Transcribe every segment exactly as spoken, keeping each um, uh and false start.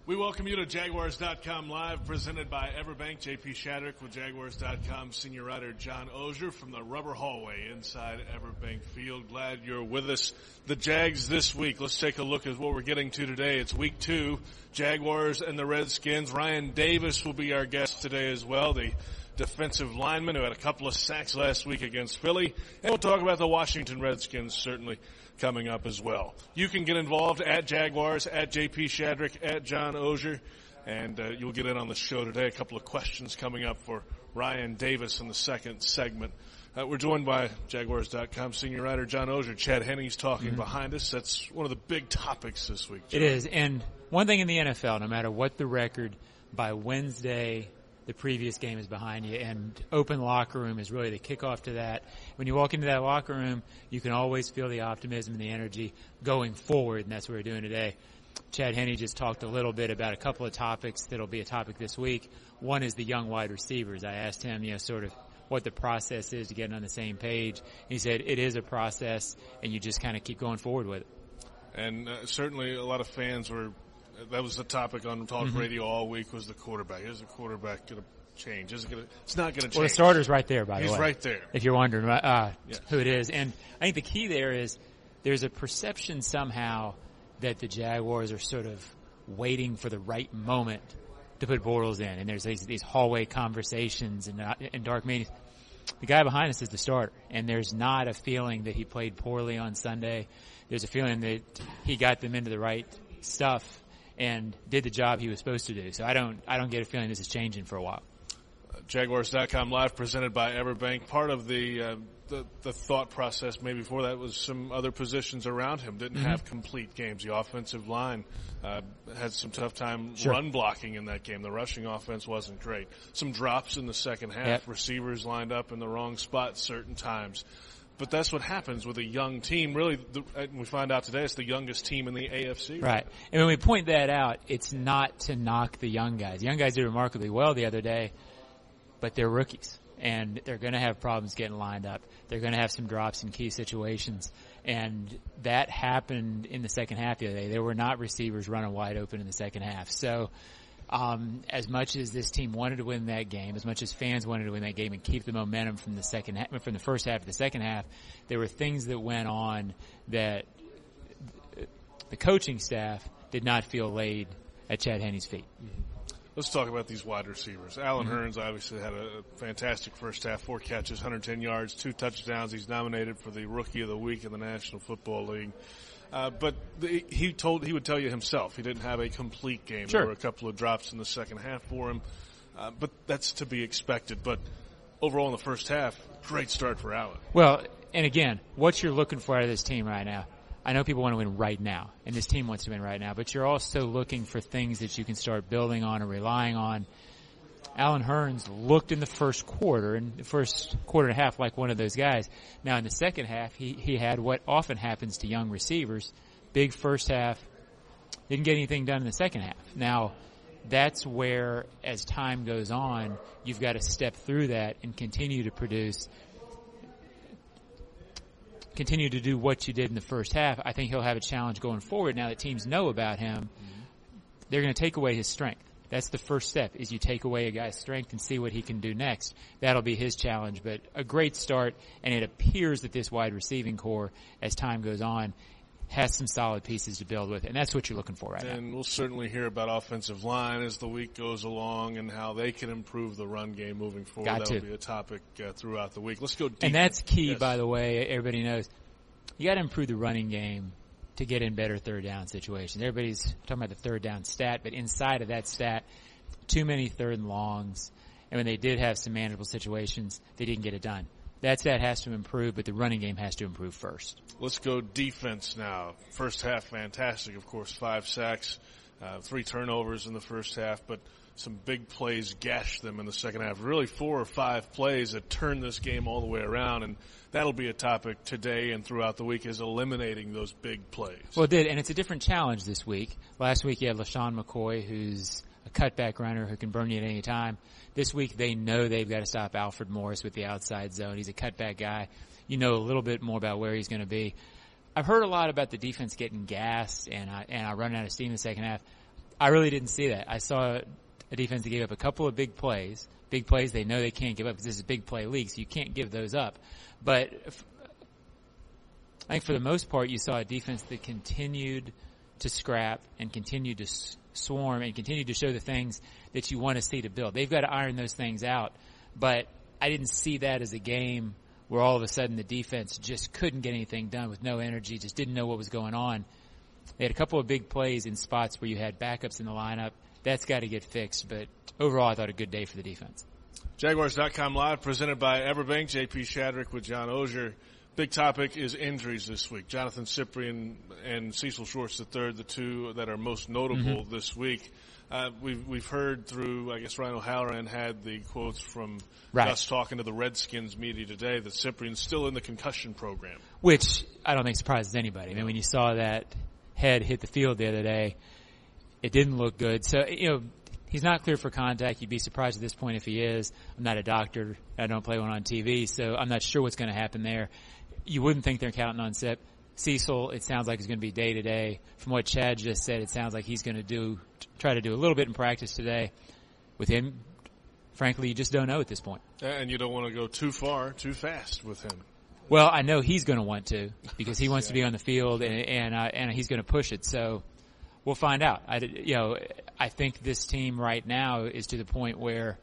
We welcome you to Jaguars dot com Live, presented by Everbank. J P Shadrick with Jaguars dot com senior writer John Oehser from the rubber hallway inside Everbank Field. Glad you're with us. The Jags this week. Let's take a look at what we're getting to today. It's week two. Jaguars and the Redskins. Ryan Davis will be our guest today as well, the defensive lineman who had a couple of sacks last week against Philly. And we'll talk about the Washington Redskins certainly coming up as well. You can get involved at Jaguars, at J P Shadrick, at John Oehser, and uh, you'll get in on the show today. A couple of questions coming up for Ryan Davis in the second segment. Uh, we're joined by Jaguars dot com senior writer John Oehser. Chad Henne's talking mm-hmm. behind us. That's one of the big topics this week, John. It is, and one thing in the N F L, no matter what the record, by Wednesday the previous game is behind you, and open locker room is really the kickoff to that. When you walk into that locker room, you can always feel the optimism and the energy going forward, and that's what we're doing today. Chad Henne just talked a little bit about a couple of topics that'll be a topic this week. One is the young wide receivers. I asked him, you know, sort of what the process is to getting on the same page. He said it is a process, and you just kind of keep going forward with it. And uh, certainly a lot of fans were that was the topic on talk mm-hmm. radio all week, was the quarterback. Is the quarterback going to change? Is it going to? It's not going to change. Well, the starter's right there, by He's the way. He's right there. If you're wondering uh, yes. who it is. And I think the key there is there's a perception somehow that the Jaguars are sort of waiting for the right moment to put Bortles in. And there's these, these hallway conversations and, uh, and dark meetings. The guy behind us is the starter, and there's not a feeling that he played poorly on Sunday. There's a feeling that he got them into the right stuff and did the job he was supposed to do. So I don't I don't get a feeling this is changing for a while. Uh, Jaguars dot com Live, presented by Everbank. Part of the, uh, the the thought process maybe before that was some other positions around him didn't mm-hmm. have complete games. The offensive line uh, had some tough time sure. run blocking in that game. The rushing offense wasn't great. Some drops in the second half. Yep. Receivers lined up in the wrong spot certain times. But that's what happens with a young team. Really, the, we find out today it's the youngest team in the A F C. Right. And when we point that out, it's not to knock the young guys. The young guys did remarkably well the other day, but they're rookies, and they're going to have problems getting lined up. They're going to have some drops in key situations, and that happened in the second half the other day. There were not receivers running wide open in the second half. So Um, as much as this team wanted to win that game, as much as fans wanted to win that game and keep the momentum from the second half, from the first half to the second half, there were things that went on that the coaching staff did not feel laid at Chad Henne's feet. Mm-hmm. Let's talk about these wide receivers. Allen mm-hmm. Hurns obviously had a fantastic first half, four catches, one hundred ten yards, two touchdowns. He's nominated for the Rookie of the Week in the National Football League. Uh, but the, he told he would tell you himself he didn't have a complete game. Sure. There were a couple of drops in the second half for him, uh, but that's to be expected. But overall in the first half, great start for Allen. Well, and again, what you're looking for out of this team right now, I know people want to win right now, and this team wants to win right now, but you're also looking for things that you can start building on or relying on. Allen Hurns looked in the first quarter, in the first quarter and a half, like one of those guys. Now, in the second half, he, he had what often happens to young receivers, big first half, didn't get anything done in the second half. Now, that's where, as time goes on, you've got to step through that and continue to produce, continue to do what you did in the first half. I think he'll have a challenge going forward. Now that teams know about him, they're going to take away his strength. That's the first step, is you take away a guy's strength and see what he can do next. That'll be his challenge. But a great start, and it appears that this wide receiving core, as time goes on, has some solid pieces to build with, and that's what you're looking for right and now. And we'll certainly hear about offensive line as the week goes along and how they can improve the run game moving forward. Got That'll to. be a topic uh, throughout the week. Let's go deep. And that's key, yes. by the way, everybody knows. You got to improve the running game to get in better third down situations. Everybody's talking about the third down stat, but inside of that stat, too many third and longs. And when they did have some manageable situations, they didn't get it done. That stat has to improve, but the running game has to improve first. Let's go defense now. First half, fantastic, of course, five sacks, uh, three turnovers in the first half, but some big plays gashed them in the second half. Really four or five plays that turned this game all the way around, and that'll be a topic today and throughout the week, is eliminating those big plays. Well, it did, and it's a different challenge this week. Last week you had LaShawn McCoy, who's a cutback runner who can burn you at any time. This week they know they've got to stop Alfred Morris with the outside zone. He's a cutback guy. You know a little bit more about where he's going to be. I've heard a lot about the defense getting gassed and I, and I run out of steam in the second half. I really didn't see that. I saw a defense that gave up a couple of big plays. Big plays they know they can't give up because this is a big play league, so you can't give those up. But if, I think for the most part, you saw a defense that continued to scrap and continued to s- swarm and continued to show the things that you want to see to build. They've got to iron those things out. But I didn't see that as a game where all of a sudden the defense just couldn't get anything done with no energy, just didn't know what was going on. They had a couple of big plays in spots where you had backups in the lineup. That's got to get fixed. But overall, I thought a good day for the defense. Jaguars dot com Live, presented by Everbank. J P Shadrick with John Oehser. Big topic is injuries this week. Jonathan Cyprien and Cecil Shorts the third, the two that are most notable mm-hmm. this week. Uh, we've we've heard through, I guess Ryan O'Halloran had the quotes from right. us talking to the Redskins media today that Cyprien's still in the concussion program. Which I don't think surprises anybody. I mean, when you saw that head hit the field the other day, it didn't look good. So, you know, he's not clear for contact. You'd be surprised at this point if he is. I'm not a doctor. I don't play one on T V, so I'm not sure what's going to happen there. You wouldn't think they're counting on Sip. Cecil, it sounds like he's going to be day to day. From what Chad just said, it sounds like he's going to do try to do a little bit in practice today. With him, frankly, you just don't know at this point. And you don't want to go too far, too fast with him. Well, I know he's going to want to because he wants yeah. to be on the field and and, uh, and he's going to push it. So we'll find out. I, you know, I think this team right now is to the point where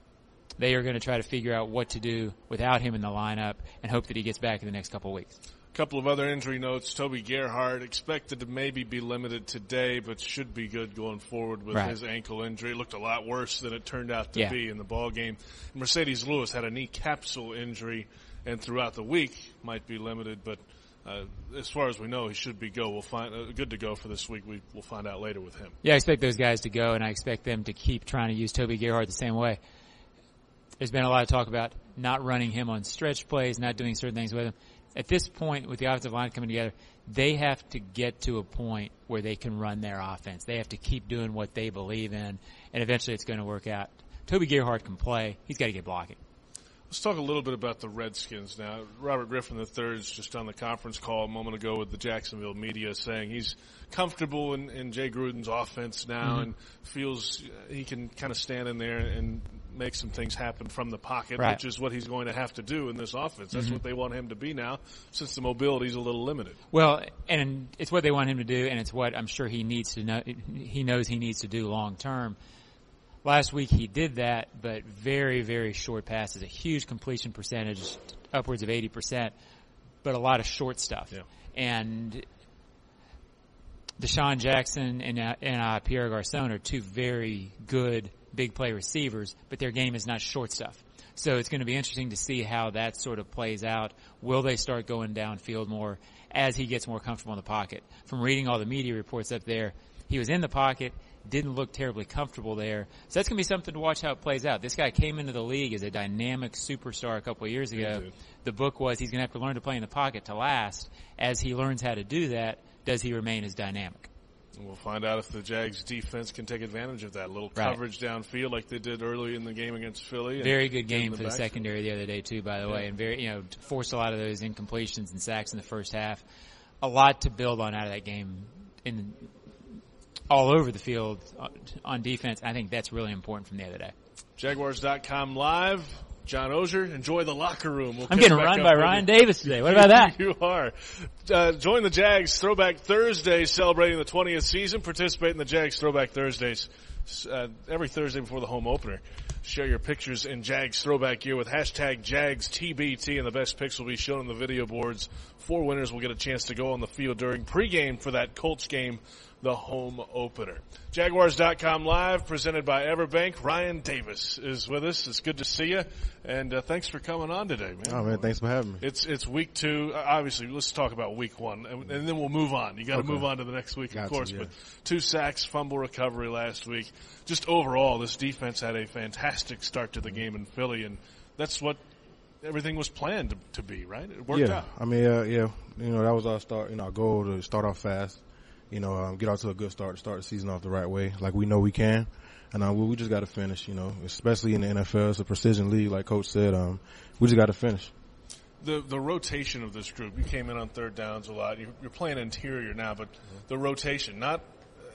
they are going to try to figure out what to do without him in the lineup and hope that he gets back in the next couple of weeks. A couple of other injury notes. Toby Gerhart expected to maybe be limited today, but should be good going forward with right. his ankle injury. It looked a lot worse than it turned out to yeah. be in the ball game. Mercedes Lewis had a knee capsule injury, and throughout the week might be limited, but uh, as far as we know, he should be go. We'll find uh, good to go for this week. We, we'll find out later with him. Yeah, I expect those guys to go, and I expect them to keep trying to use Toby Gerhart the same way. There's been a lot of talk about not running him on stretch plays, not doing certain things with him. At this point, with the offensive line coming together, they have to get to a point where they can run their offense. They have to keep doing what they believe in, and eventually it's going to work out. Toby Gerhart can play. He's got to get blocking. Let's talk a little bit about the Redskins now. Robert Griffin the third is just on the conference call a moment ago with the Jacksonville media saying he's comfortable in, in Jay Gruden's offense now mm-hmm. and feels he can kind of stand in there and make some things happen from the pocket, right. which is what he's going to have to do in this offense. That's mm-hmm. what they want him to be now since the mobility is a little limited. Well, and it's what they want him to do, and it's what I'm sure he needs to know. He knows he needs to do long term. Last week he did that, but very, very short passes, a huge completion percentage, upwards of eighty percent, but a lot of short stuff. Yeah. And Deshaun Jackson and, uh, and uh, Pierre Garçon are two very good big play receivers, but their game is not short stuff. So it's going to be interesting to see how that sort of plays out. Will they start going downfield more as he gets more comfortable in the pocket? From reading all the media reports up there, he was in the pocket, didn't look terribly comfortable there. So that's going to be something to watch how it plays out. This guy came into the league as a dynamic superstar a couple of years ago. The book was he's going to have to learn to play in the pocket to last. As he learns how to do that, does he remain as dynamic? We'll find out if the Jags defense can take advantage of that. A little right. coverage downfield like they did early in the game against Philly. Very good game the for the secondary the other day too, by the yeah. way, and very, you know, forced a lot of those incompletions and sacks in the first half. A lot to build on out of that game in all over the field on defense. I think that's really important from the other day. Jaguars dot com Live. John Oehser, enjoy the locker room. We'll I'm getting run by Ryan you. Davis today. What about that? You are. Uh, join the Jags Throwback Thursdays, celebrating the twentieth season. Participate in the Jags Throwback Thursdays uh, every Thursday before the home opener. Share your pictures in Jags Throwback Gear with hashtag Jags T B T, and the best pics will be shown on the video boards. Four winners will get a chance to go on the field during pregame for that Colts game, the home opener. Jaguars dot com Live, presented by Everbank. Ryan Davis is with us. It's good to see you, and uh, thanks for coming on today, man. Oh, man, thanks for having me. It's it's week two. Uh, obviously, let's talk about week one, and, and then we'll move on. You got to okay. move on to the next week, got of course. to, yeah. But two sacks, fumble recovery last week. Just overall, this defense had a fantastic start to the game in Philly, and that's what everything was planned to, to be, right? It worked yeah. out. I mean, uh, yeah, you know, that was our start. You know, our goal to start off fast. You know, um, get out to a good start, start the season off the right way, like we know we can. And uh, we, we just got to finish, you know, especially in the N F L. It's a precision league, like Coach said. Um, we just got to finish. The the rotation of this group, you came in on third downs a lot. You're, you're playing interior now, but the rotation, not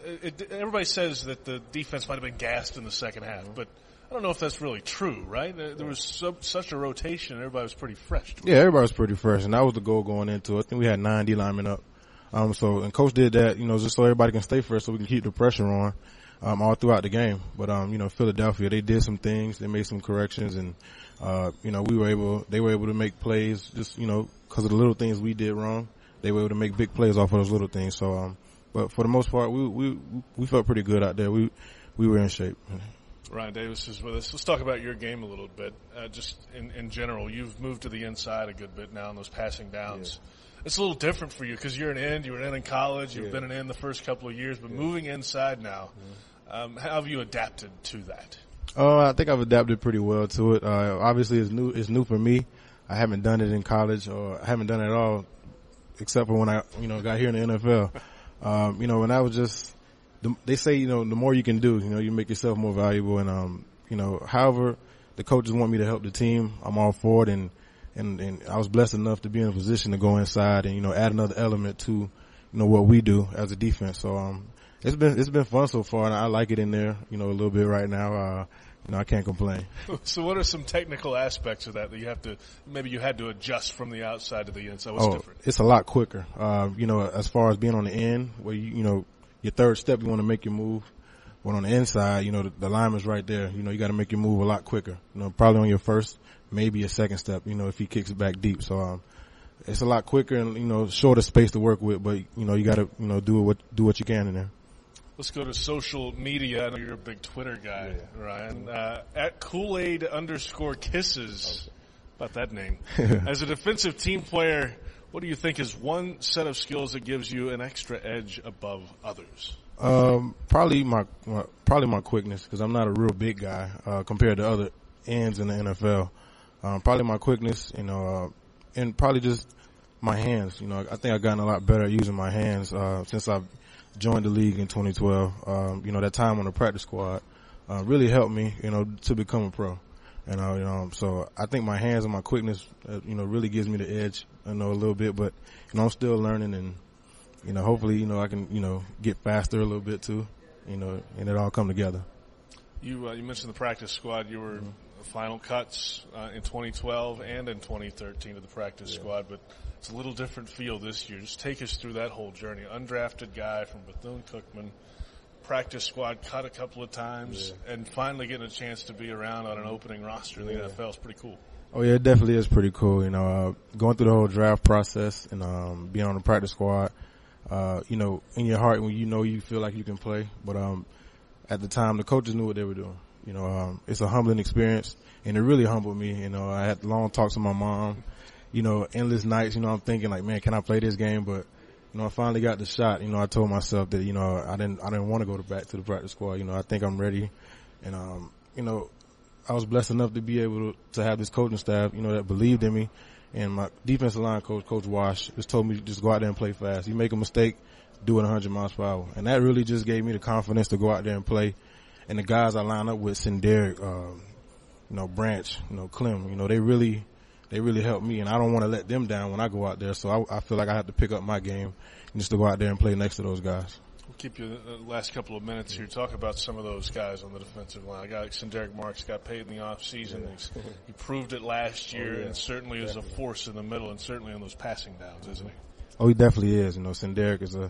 it, everybody says that the defense might have been gassed in the second half, but I don't know if that's really true, right? There was so, such a rotation, everybody was pretty fresh. Yeah, everybody was pretty fresh, and that was the goal going into it. I think we had nine D linemen up. Um, so, and coach did that, you know, just so everybody can stay fresh so we can keep the pressure on, um, all throughout the game. But, um, you know, Philadelphia, they did some things, they made some corrections, and, uh, you know, we were able, they were able to make plays just, you know, because of the little things we did wrong. They were able to make big plays off of those little things. So, um, but for the most part, we, we, we felt pretty good out there. We, we were in shape. Ryan Davis is with us. Let's talk about your game a little bit. Uh, just in, in general, you've moved to the inside a good bit now in those passing downs. Yeah. It's a little different for you because you're an end. You were an end in college. You've yeah. been an end the first couple of years, but yeah. moving inside now, yeah. um, how have you adapted to that? Uh, I think I've adapted pretty well to it. Uh, obviously, it's new. It's new for me. I haven't done it in college, or I haven't done it at all, except for when I, you know, got here in the N F L. um, you know, when I was just, the, they say, you know, the more you can do, you know, you make yourself more valuable. And um, you know, however the coaches want me to help the team, I'm all for it. And And, and I was blessed enough to be in a position to go inside and, you know, add another element to, you know, what we do as a defense. So, um, it's been, it's been fun so far, and I like it in there, you know, a little bit right now. Uh, you know, I can't complain. So what are some technical aspects of that that you have to, maybe you had to adjust from the outside to the inside? What's oh, different? It's a lot quicker. Uh, you know, as far as being on the end, where you, you know, your third step, you want to make your move. But on the inside, you know, the, the lineman's right there. You know, you got to make your move a lot quicker. You know, probably on your first, maybe a second step, you know, if he kicks it back deep. So, um, it's a lot quicker and, you know, shorter space to work with, but, you know, you got to, you know, do what, do what you can in there. Let's go to social media. I know you're a big Twitter guy, yeah. Ryan. Uh, at Kool-Aid underscore kisses. About that name. As a defensive team player, what do you think is one set of skills that gives you an extra edge above others? Um, probably my, my probably my quickness, because I'm not a real big guy, uh, compared to other ends in the N F L. Um, probably my quickness, you know, uh, and probably just my hands. You know, I think I've gotten a lot better at using my hands, uh, since I've joined the league in twenty twelve. Um, you know, that time on the practice squad, uh, really helped me, you know, to become a pro. And, uh, you know, so I think my hands and my quickness, uh, you know, really gives me the edge, I know, a little bit, but, you know, I'm still learning, and, you know, hopefully, you know, I can, you know, get faster a little bit too, you know, and it all come together. You, uh, you mentioned the practice squad. You were mm-hmm. final cuts, uh, in twenty twelve and in twenty thirteen of the practice yeah. squad, but it's a little different feel this year. Just take us through that whole journey. Undrafted guy from Bethune-Cookman, practice squad cut a couple of times, yeah. and finally getting a chance to be around on an opening roster in the yeah. N F L is pretty cool. Oh yeah, it definitely is pretty cool. You know, uh, going through the whole draft process and, um, being on the practice squad, uh, you know, in your heart, when you know you feel like you can play, but, um, at the time, the coaches knew what they were doing. You know, um, it's a humbling experience, and it really humbled me. You know, I had long talks with my mom, you know, endless nights, you know, I'm thinking like, man, can I play this game? But, you know, I finally got the shot. You know, I told myself that, you know, I didn't, I didn't want to go to back to the practice squad. You know, I think I'm ready. And, um, you know, I was blessed enough to be able to, to have this coaching staff, you know, that believed in me. And my defensive line coach, Coach Wash, just told me just go out there and play fast. You make a mistake, do it one hundred miles per hour. And that really just gave me the confidence to go out there and play. And the guys I line up with, Senderic, um, you know, Branch, you know, Clem, you know, they really, they really helped me. And I don't want to let them down when I go out there. So I, I feel like I have to pick up my game just to go out there and play next to those guys. We'll keep you the last couple of minutes here. Talk about some of those guys on the defensive line. A guy like Senderic Marks got paid in the off season. Yeah. He proved it last year, oh, yeah. and certainly definitely. is a force in the middle, and certainly on those passing downs, isn't he? Oh, he definitely is. You know, Senderic is a,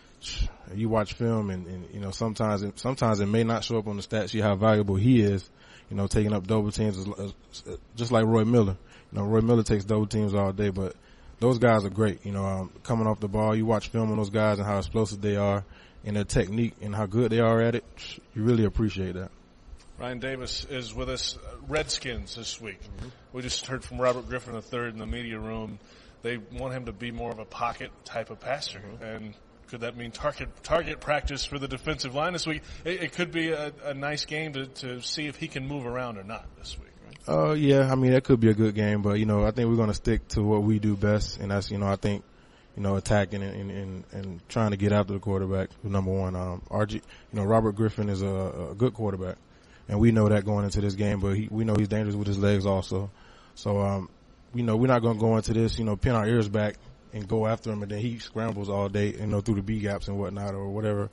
you watch film and, and, you know, sometimes it, sometimes it may not show up on the stat sheet how valuable he is, you know, taking up double teams, just like Roy Miller. You know, Roy Miller takes double teams all day, but those guys are great. You know, um, coming off the ball, you watch film on those guys and how explosive they are and their technique and how good they are at it. You really appreciate that. Ryan Davis is with us. Redskins this week. Mm-hmm. We just heard from Robert Griffin the third in the media room. They want him to be more of a pocket type of passer, mm-hmm. and could that mean target target practice for the defensive line this week? It, it could be a, a nice game to, to see if he can move around or not this week, right? Uh, yeah, I mean, that could be a good game, but, you know, I think we're going to stick to what we do best, and that's, you know, I think, you know, attacking and, and, and, and trying to get after the quarterback, number one. Um, R G, you know, Robert Griffin is a, a good quarterback, and we know that going into this game, but he, we know he's dangerous with his legs also. So, um, you know, we're not going to go into this, you know, pin our ears back and go after him, and then he scrambles all day, you know, through the B gaps and whatnot or whatever.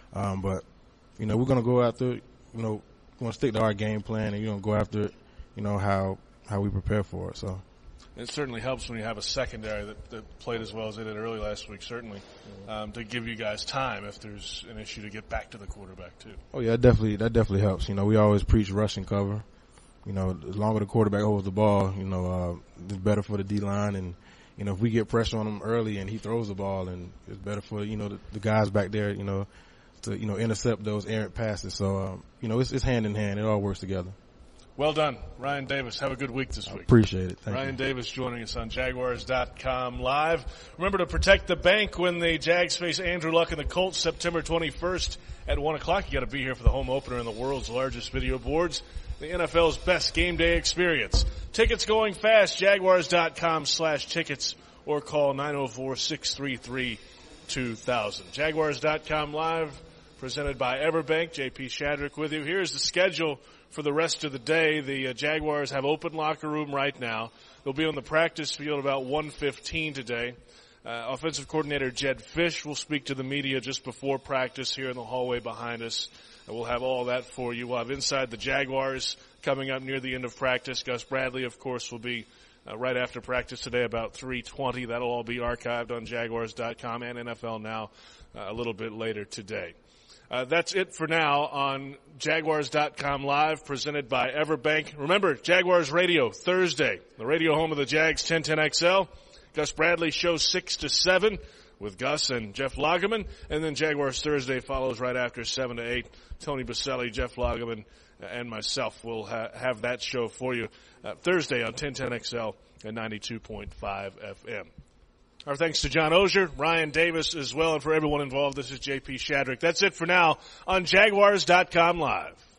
Um, but, you know, we're going to go after it. You know, we're going to stick to our game plan, and we're going to go after it, you know, how how we prepare for it. So it certainly helps when you have a secondary that, that played as well as they did early last week, certainly, um, to give you guys time if there's an issue to get back to the quarterback, too. Oh, yeah, that definitely, that definitely helps. You know, we always preach rush and cover. You know, the longer the quarterback holds the ball, you know, uh, it's better for the D-line. And, you know, if we get pressure on him early and he throws the ball, and it's better for, you know, the, the guys back there, you know, to, you know, intercept those errant passes. So, um, you know, it's, it's hand in hand. It all works together. Well done, Ryan Davis. Have a good week this week. I appreciate it. Thank Ryan you. Davis joining us on Jaguars dot com live. Remember to protect the bank when the Jags face Andrew Luck and the Colts September twenty-first at one o'clock. You got to be here for the home opener in the world's largest video boards, the N F L's best game day experience. Tickets going fast, Jaguars dot com slash tickets, or call nine oh four, six three three, two thousand. Jaguars dot com live, presented by Everbank. J P Shadrick with you. Here's the schedule for the rest of the day. The uh, Jaguars have open locker room right now. They'll be on the practice field about one fifteen today. Uh, offensive coordinator Jed Fish will speak to the media just before practice here in the hallway behind us. And we'll have all that for you. We'll have Inside the Jaguars coming up near the end of practice. Gus Bradley, of course, will be uh, right after practice today about three twenty. That'll all be archived on Jaguars dot com and N F L Now uh, a little bit later today. Uh, that's it for now on Jaguars dot com live, presented by Everbank. Remember, Jaguars Radio Thursday, the radio home of the Jags, ten ten X L. Gus Bradley show six to seven with Gus and Jeff Lageman. And then Jaguars Thursday follows right after seven to eight. Tony Baselli, Jeff Lageman, and myself will ha- have that show for you uh, Thursday on ten ten X L and ninety-two point five F M. Our thanks to John Oehser, Ryan Davis as well, and for everyone involved. This is J P Shadrick. That's it for now on Jaguars dot com live.